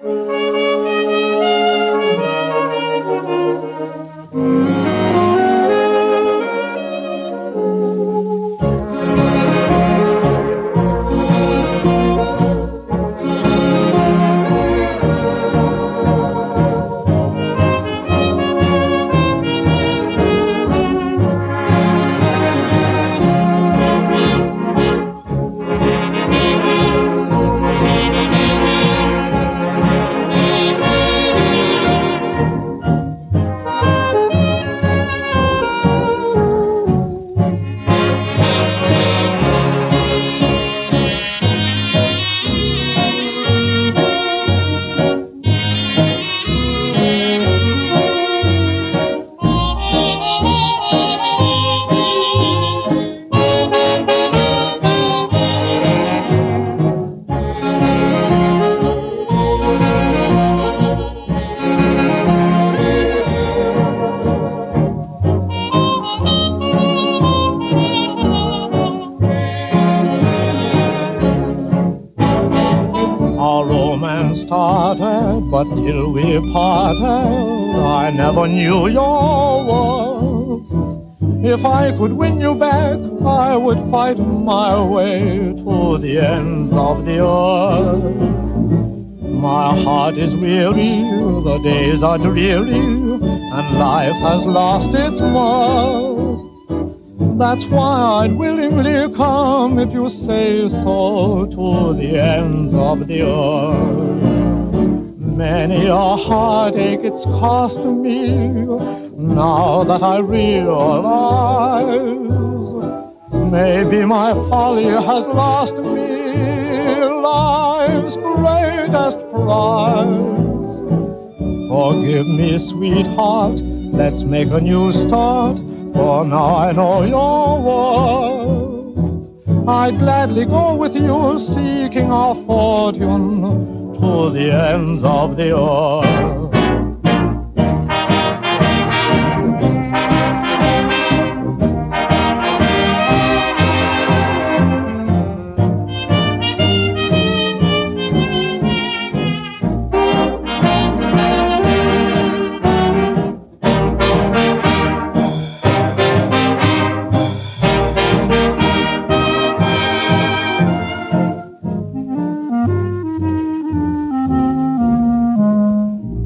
Our romance started, but till we parted, I never knew your worth. If I could win you back, I would fight my way to the ends of the earth. My heart is weary, the days are dreary, and life has lost its mirth. That's why I'd willingly come, if you say so, to the ends of the earth. Many a heartache it's cost me, now that I realize maybe my folly has lost me life's greatest prize. Forgive me, sweetheart, let's make a new start, for now I know your worth. I'd gladly go with you, seeking our fortune to the ends of the earth.